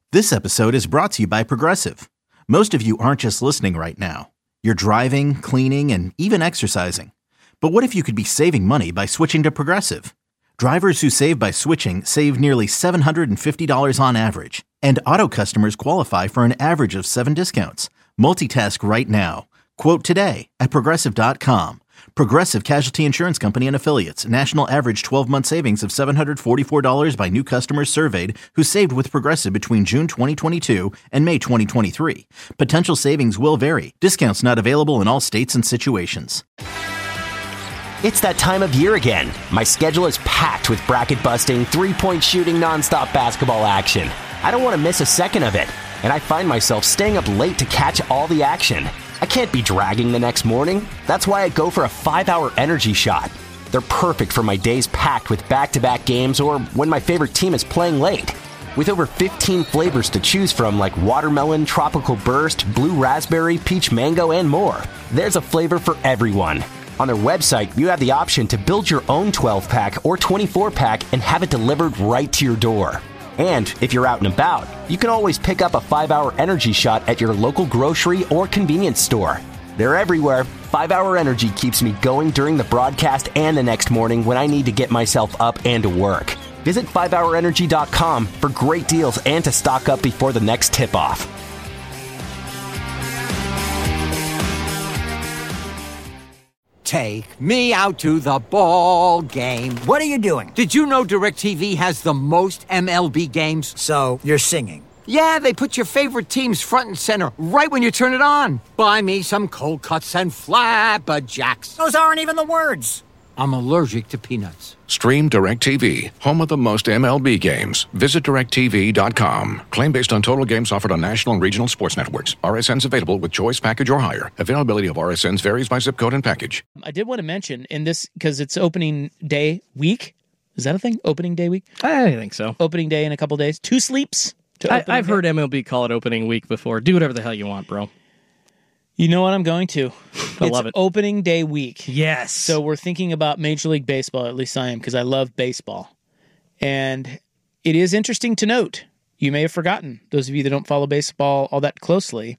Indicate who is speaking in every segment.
Speaker 1: This episode is brought to you by Progressive. Most of you aren't just listening right now. You're driving, cleaning, and even exercising. But what if you could be saving money by switching to Progressive? Drivers who save by switching save nearly $750 on average. And auto customers qualify for an average of 7 discounts. Multitask right now. Quote today at Progressive.com. Progressive Casualty Insurance Company and Affiliates. National average 12-month savings of $744 by new customers surveyed who saved with Progressive between June 2022 and May 2023. Potential savings will vary. Discounts not available in all states and situations.
Speaker 2: It's that time of year again. My schedule is packed with bracket-busting, three-point shooting, nonstop basketball action. I don't want to miss a second of it, and I find myself staying up late to catch all the action. I can't be dragging the next morning. That's why I go for a 5-hour energy shot. They're perfect for my days packed with back-to-back games or when my favorite team is playing late. With over 15 flavors to choose from like watermelon, tropical burst, blue raspberry, peach mango, and more, there's a flavor for everyone. On their website, you have the option to build your own 12-pack or 24-pack and have it delivered right to your door. And if you're out and about, you can always pick up a 5-hour energy shot at your local grocery or convenience store. They're everywhere. 5-hour energy keeps me going during the broadcast and the next morning when I need to get myself up and to work. Visit 5hourenergy.com for great deals and to stock up before the next tip-off.
Speaker 3: Take me out to the ball game.
Speaker 4: What are you doing?
Speaker 3: Did you know DirecTV has the most MLB games?
Speaker 4: So, you're singing.
Speaker 3: Yeah, they put your favorite teams front and center right when you turn it on. Buy me some cold cuts and flapjacks.
Speaker 4: Those aren't even the words.
Speaker 3: I'm allergic to peanuts.
Speaker 5: Stream DirecTV, home of the most MLB games. Visit DirecTV.com. Claim based on total games offered on national and regional sports networks. RSNs available with choice package or higher. Availability of RSNs varies by zip code and package.
Speaker 6: I did want to mention in this, because it's opening day week. Is that a thing? Opening day week?
Speaker 7: I think so.
Speaker 6: Opening day in a couple days. 2 sleeps.
Speaker 7: I've heard MLB call it opening week before. Do whatever the hell you want, bro.
Speaker 6: You know what I'm going to?
Speaker 7: I love it.
Speaker 6: Opening day week.
Speaker 7: Yes.
Speaker 6: So we're thinking about Major League Baseball, at least I am, because I love baseball. And it is interesting to note, you may have forgotten, those of you that don't follow baseball all that closely,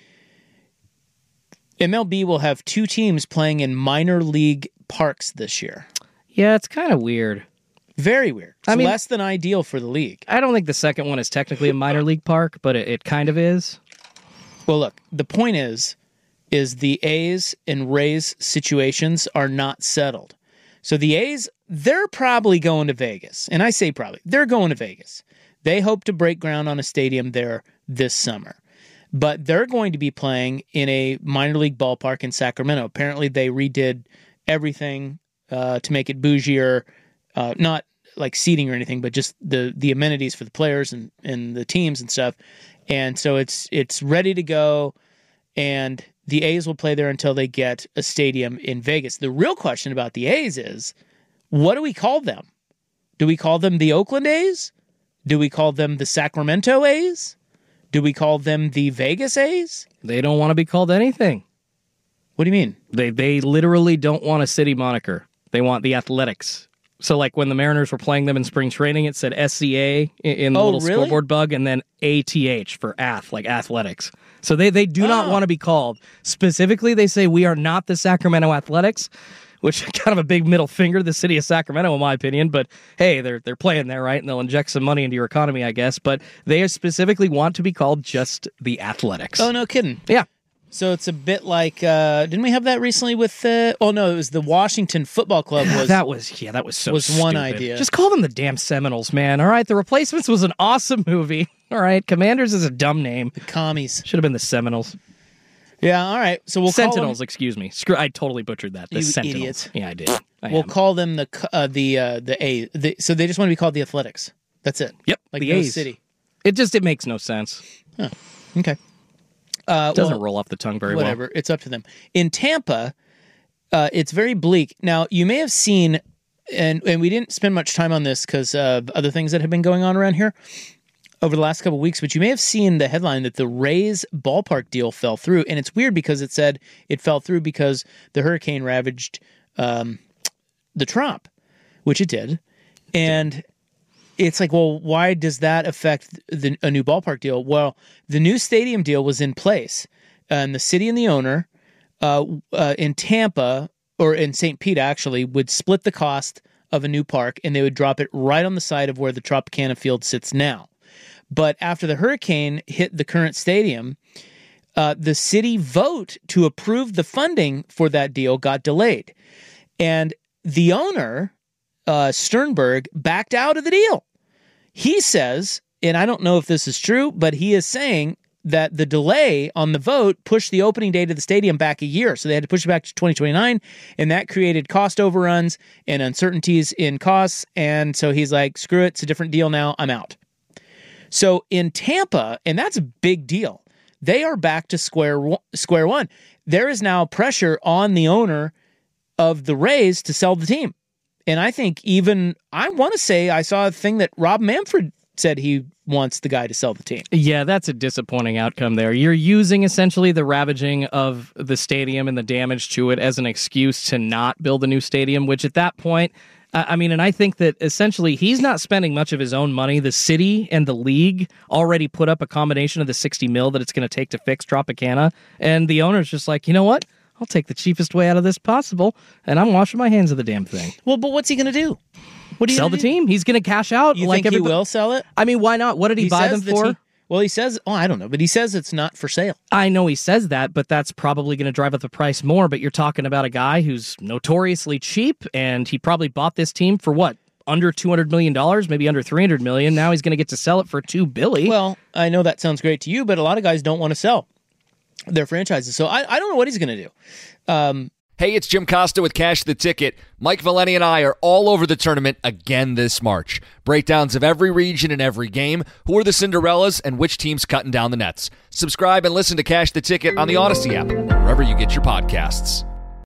Speaker 6: MLB will have 2 teams playing in minor league parks this year.
Speaker 7: Yeah, it's kind of weird.
Speaker 6: Very weird. It's less than ideal for the league.
Speaker 7: I don't think the second one is technically a minor league park, but it kind of is.
Speaker 6: Well, look, the point is the A's and Rays situations are not settled. So the A's, they're probably going to Vegas. And I say probably. They're going to Vegas. They hope to break ground on a stadium there this summer. But they're going to be playing in a minor league ballpark in Sacramento. Apparently they redid everything to make it bougier, not like seating or anything, but just the amenities for the players and the teams and stuff. And so it's ready to go, and the A's will play there until they get a stadium in Vegas. The real question about the A's is, what do we call them? Do we call them the Oakland A's? Do we call them the Sacramento A's? Do we call them the Vegas A's?
Speaker 7: They don't want to be called anything.
Speaker 6: What do you mean?
Speaker 7: They literally don't want a city moniker. They want the Athletics. So, like, when the Mariners were playing them in spring training, it said SCA in the little scoreboard bug, and then ATH for athletics. So they do not want to be called. Specifically, they say, we are not the Sacramento Athletics, which is kind of a big middle finger to the city of Sacramento, in my opinion. But, hey, they're playing there, right? And they'll inject some money into your economy, I guess. But they specifically want to be called just the Athletics.
Speaker 6: Oh, no kidding.
Speaker 7: Yeah.
Speaker 6: So it's a bit like, didn't we have that recently with, it was the Washington Football Club.
Speaker 7: That was so
Speaker 6: was
Speaker 7: stupid.
Speaker 6: One idea.
Speaker 7: Just call them the damn Seminoles, man. All right, The Replacements was an awesome movie. All right, Commanders is a dumb name.
Speaker 6: The Commies.
Speaker 7: Should have been the Seminoles.
Speaker 6: Yeah, all right. So we'll
Speaker 7: Sentinels,
Speaker 6: call them,
Speaker 7: excuse me. I totally butchered that. The
Speaker 6: you
Speaker 7: Sentinels.
Speaker 6: Idiot.
Speaker 7: Yeah, I did.
Speaker 6: We'll call them the A. So they just want to be called the Athletics. That's it.
Speaker 7: Yep,
Speaker 6: like
Speaker 7: the
Speaker 6: no
Speaker 7: A's.
Speaker 6: City.
Speaker 7: It makes no sense.
Speaker 6: Huh. Okay.
Speaker 7: Doesn't roll off the tongue very well.
Speaker 6: Whatever. It's up to them. In Tampa, it's very bleak. Now, you may have seen, and we didn't spend much time on this because of other things that have been going on around here over the last couple of weeks, but you may have seen the headline that the Rays ballpark deal fell through. And it's weird because it said it fell through because the hurricane ravaged the Trop, which it did. And it's like, well, why does that affect a new ballpark deal? Well, the new stadium deal was in place, and the city and the owner in Tampa, or in St. Pete actually, would split the cost of a new park, and they would drop it right on the side of where the Tropicana field sits now. But after the hurricane hit the current stadium, the city vote to approve the funding for that deal got delayed. And the owner, Sternberg, backed out of the deal. He says, and I don't know if this is true, but he is saying that the delay on the vote pushed the opening date of the stadium back a year. So they had to push it back to 2029, and that created cost overruns and uncertainties in costs. And so he's like, screw it, it's a different deal now, I'm out. So in Tampa, and that's a big deal, they are back to square one. There is now pressure on the owner of the Rays to sell the team. And I think I want to say I saw a thing that Rob Manfred said he wants the guy to sell the team.
Speaker 7: Yeah, that's a disappointing outcome there. You're using essentially the ravaging of the stadium and the damage to it as an excuse to not build a new stadium, which at that point, and I think that essentially he's not spending much of his own money. The city and the league already put up a combination of the $60 million that it's going to take to fix Tropicana, and the owner's just like, you know what? I'll take the cheapest way out of this possible, and I'm washing my hands of the damn thing.
Speaker 6: Well, but what's he going to do?
Speaker 7: Sell the team? He's going to cash out.
Speaker 6: You think he will sell it?
Speaker 7: I mean, why not? What did he buy them for?
Speaker 6: Well, he says, I don't know, but he says it's not for sale.
Speaker 7: I know he says that, but that's probably going to drive up the price more. But you're talking about a guy who's notoriously cheap, and he probably bought this team for what? Under $200 million, maybe under $300 million. Now he's going to get to sell it for $2 billion.
Speaker 6: Well, I know that sounds great to you, but a lot of guys don't want to sell their franchises. So I don't know what he's going to do.
Speaker 8: Hey, it's Jim Costa with Cash the Ticket. Mike Valeni and I are all over the tournament again this March. Breakdowns of every region and every game, who are the Cinderellas, and which team's cutting down the nets. Subscribe and listen to Cash the Ticket on the Odyssey app, wherever you get your podcasts.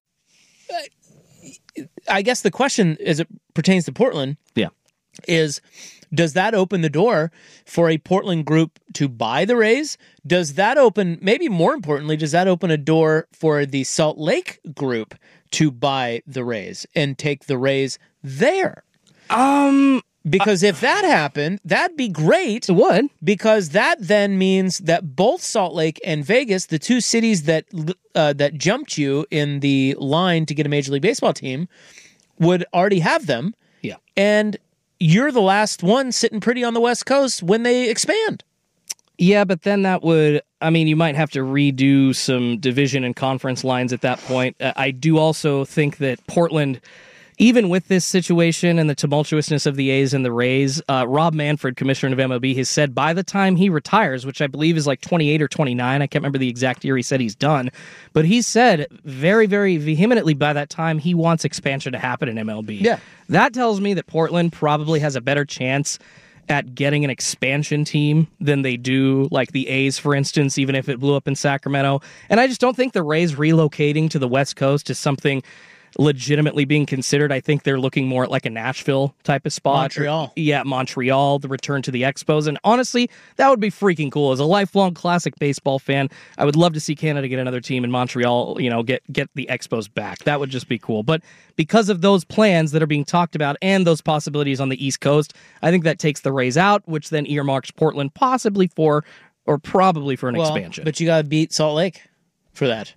Speaker 6: I guess the question, as it pertains to Portland, is, does that open the door for a Portland group to buy the Rays? Does that open, maybe more importantly, does that open a door for the Salt Lake group to buy the Rays and take the Rays there? Because if that happened, that'd be great.
Speaker 7: It would.
Speaker 6: Because that then means that both Salt Lake and Vegas, the two cities that jumped you in the line to get a Major League Baseball team, would already have them.
Speaker 7: Yeah.
Speaker 6: And you're the last one sitting pretty on the West Coast when they expand.
Speaker 7: Yeah, but then that would, you might have to redo some division and conference lines at that point. I do also think that Portland, even with this situation and the tumultuousness of the A's and the Rays, Rob Manfred, commissioner of MLB, has said by the time he retires, which I believe is like 28 or 29, I can't remember the exact year he said he's done, but he said very, very vehemently by that time he wants expansion to happen in MLB.
Speaker 6: Yeah.
Speaker 7: That tells me that Portland probably has a better chance at getting an expansion team than they do, like the A's, for instance, even if it blew up in Sacramento. And I just don't think the Rays relocating to the West Coast is something legitimately being considered. I think they're looking more at like a Nashville type of spot.
Speaker 6: Montreal.
Speaker 7: Yeah, Montreal, the return to the Expos. And honestly, that would be freaking cool. As a lifelong classic baseball fan, I would love to see Canada get another team in Montreal, get the Expos back. That would just be cool. But because of those plans that are being talked about and those possibilities on the East Coast, I think that takes the Rays out, which then earmarks Portland possibly for, or probably for an expansion.
Speaker 6: But you got to beat Salt Lake for that.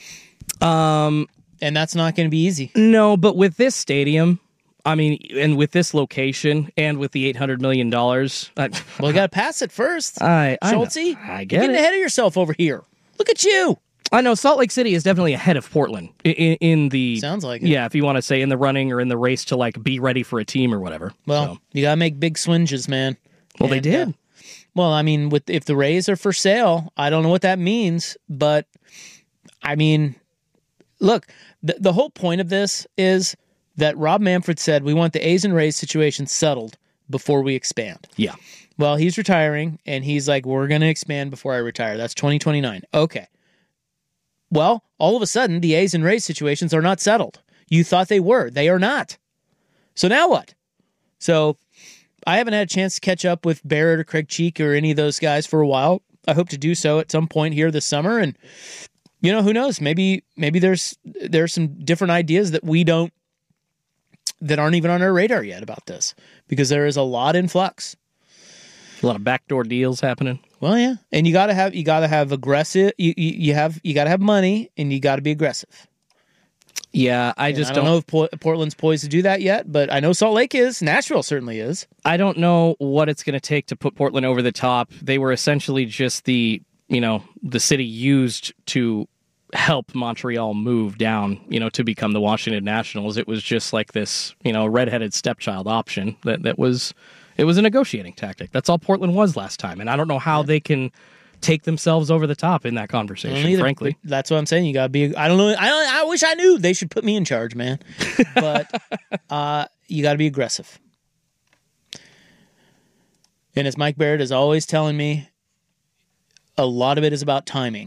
Speaker 6: And that's not going to be easy.
Speaker 7: No, but with this stadium, and with this location, and with the $800 million...
Speaker 6: well, you got to pass it first.
Speaker 7: Schultze,
Speaker 6: you're
Speaker 7: get
Speaker 6: getting ahead of yourself over here. Look at you.
Speaker 7: I know Salt Lake City is definitely ahead of Portland in the...
Speaker 6: Sounds like it.
Speaker 7: Yeah, if you want to say in the running or in the race to like be ready for a team or whatever.
Speaker 6: Well, you got to make big swinges, man.
Speaker 7: Well, they did.
Speaker 6: If the Rays are for sale, I don't know what that means, but look, the whole point of this is that Rob Manfred said we want the A's and Rays situation settled before we expand.
Speaker 7: Yeah.
Speaker 6: Well, he's retiring, and he's like, we're going to expand before I retire. That's 2029. Okay. Well, all of a sudden, the A's and Rays situations are not settled. You thought they were. They are not. So now what? So I haven't had a chance to catch up with Barrett or Craig Cheek or any of those guys for a while. I hope to do so at some point here this summer, and who knows? Maybe there's some different ideas that we don't that aren't even on our radar yet about this, because there is a lot in flux.
Speaker 7: A lot of backdoor deals happening.
Speaker 6: Well, yeah, and you gotta have aggressive. You gotta have money, and you gotta be aggressive.
Speaker 7: Yeah, I don't
Speaker 6: know if Portland's poised to do that yet, but I know Salt Lake is. Nashville certainly is.
Speaker 7: I don't know what it's going to take to put Portland over the top. They were essentially just the city used to help Montreal move down, to become the Washington Nationals. It was just like this, redheaded stepchild option that was, it was a negotiating tactic. That's all Portland was last time. And I don't know how they can take themselves over the top in that conversation, frankly.
Speaker 6: That's what I'm saying. You got to be, I don't know. I wish I knew. They should put me in charge, man. But you got to be aggressive. And as Mike Barrett is always telling me, a lot of it is about timing.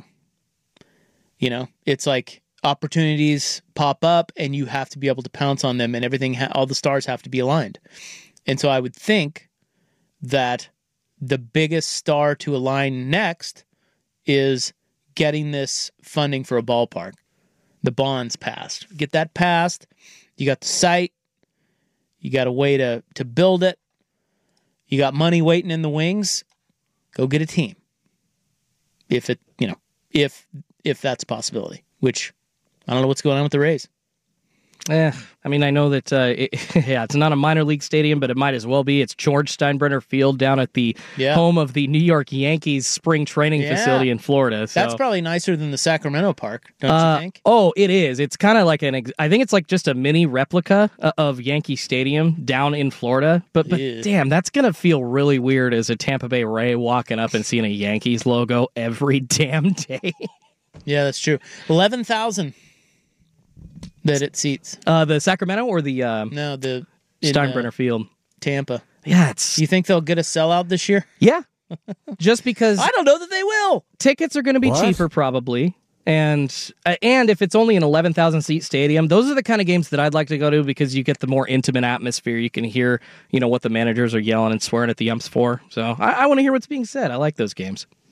Speaker 6: It's like opportunities pop up and you have to be able to pounce on them, and everything, all the stars have to be aligned. And so I would think that the biggest star to align next is getting this funding for a ballpark. The bonds passed. Get that passed. You got the site. You got a way to build it. You got money waiting in the wings. Go get a team. If that's a possibility, which I don't know what's going on with the Rays.
Speaker 7: I know that, it's not a minor league stadium, but it might as well be. It's George Steinbrenner Field down at the home of the New York Yankees spring training facility in Florida. So.
Speaker 6: That's probably nicer than the Sacramento Park, don't you think?
Speaker 7: Oh, it is. It's kind of like I think it's like just a mini replica of Yankee Stadium down in Florida. But damn, that's going to feel really weird as a Tampa Bay Ray walking up and seeing a Yankees logo every damn day.
Speaker 6: Yeah, that's true. 11,000. That it seats.
Speaker 7: The Sacramento or the
Speaker 6: the
Speaker 7: Steinbrenner Field,
Speaker 6: Tampa.
Speaker 7: Yeah,
Speaker 6: You think they'll get a sellout this year?
Speaker 7: Yeah, just because
Speaker 6: I don't know that they will.
Speaker 7: Tickets are going to be cheaper probably, and if it's only an 11,000 seat stadium, those are the kind of games that I'd like to go to because you get the more intimate atmosphere. You can hear what the managers are yelling and swearing at the umps for. So I want to hear what's being said. I like those games.